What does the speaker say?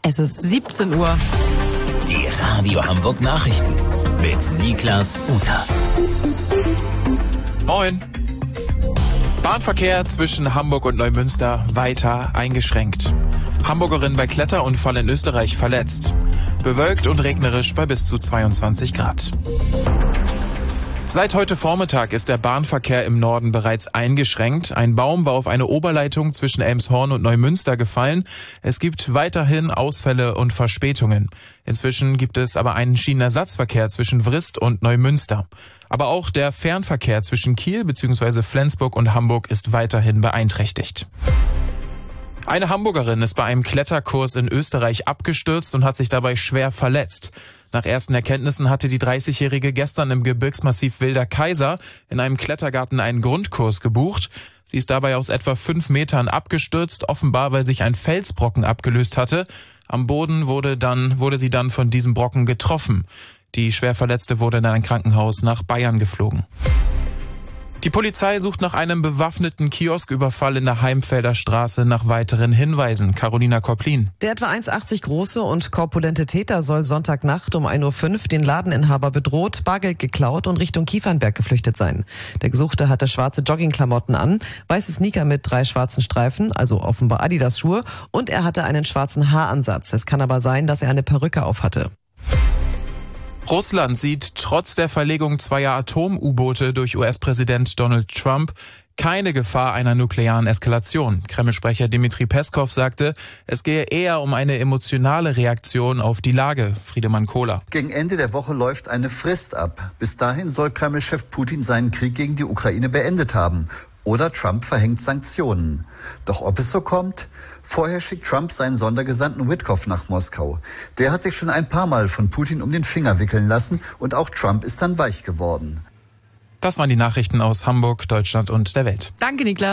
Es ist 17 Uhr. Die Radio Hamburg Nachrichten mit Niklas Uta. Moin. Bahnverkehr zwischen Hamburg und Neumünster weiter eingeschränkt. Hamburgerin bei Kletterunfall in Österreich verletzt. Bewölkt und regnerisch bei bis zu 22 Grad. Seit heute Vormittag ist der Bahnverkehr im Norden bereits eingeschränkt. Ein Baum war auf eine Oberleitung zwischen Elmshorn und Neumünster gefallen. Es gibt weiterhin Ausfälle und Verspätungen. Inzwischen gibt es aber einen Schienenersatzverkehr zwischen Vrist und Neumünster. Aber auch der Fernverkehr zwischen Kiel bzw. Flensburg und Hamburg ist weiterhin beeinträchtigt. Eine Hamburgerin ist bei einem Kletterkurs in Österreich abgestürzt und hat sich dabei schwer verletzt. Nach ersten Erkenntnissen hatte die 30-Jährige gestern im Gebirgsmassiv Wilder Kaiser in einem Klettergarten einen Grundkurs gebucht. Sie ist dabei aus etwa 5 Metern abgestürzt, offenbar weil sich ein Felsbrocken abgelöst hatte. Am Boden wurde sie dann von diesem Brocken getroffen. Die Schwerverletzte wurde in ein Krankenhaus nach Bayern geflogen. Die Polizei sucht nach einem bewaffneten Kiosküberfall in der Heimfelder Straße nach weiteren Hinweisen. Carolina Koplin. Der etwa 1,80 große und korpulente Täter soll Sonntagnacht um 1.05 Uhr den Ladeninhaber bedroht, Bargeld geklaut und Richtung Kiefernberg geflüchtet sein. Der Gesuchte hatte schwarze Joggingklamotten an, weiße Sneaker mit 3 schwarzen Streifen, also offenbar Adidas-Schuhe, und er hatte einen schwarzen Haaransatz. Es kann aber sein, dass er eine Perücke aufhatte. Russland sieht trotz der Verlegung 2 Atom-U-Boote durch US-Präsident Donald Trump keine Gefahr einer nuklearen Eskalation. Kreml-Sprecher Dmitri Peskov sagte, es gehe eher um eine emotionale Reaktion auf die Lage. Friedemann Kohler. Gegen Ende der Woche läuft eine Frist ab. Bis dahin soll Kreml-Chef Putin seinen Krieg gegen die Ukraine beendet haben. Oder Trump verhängt Sanktionen. Doch ob es so kommt? Vorher schickt Trump seinen Sondergesandten Witkoff nach Moskau. Der hat sich schon ein paar Mal von Putin um den Finger wickeln lassen und auch Trump ist dann weich geworden. Das waren die Nachrichten aus Hamburg, Deutschland und der Welt. Danke, Niklas.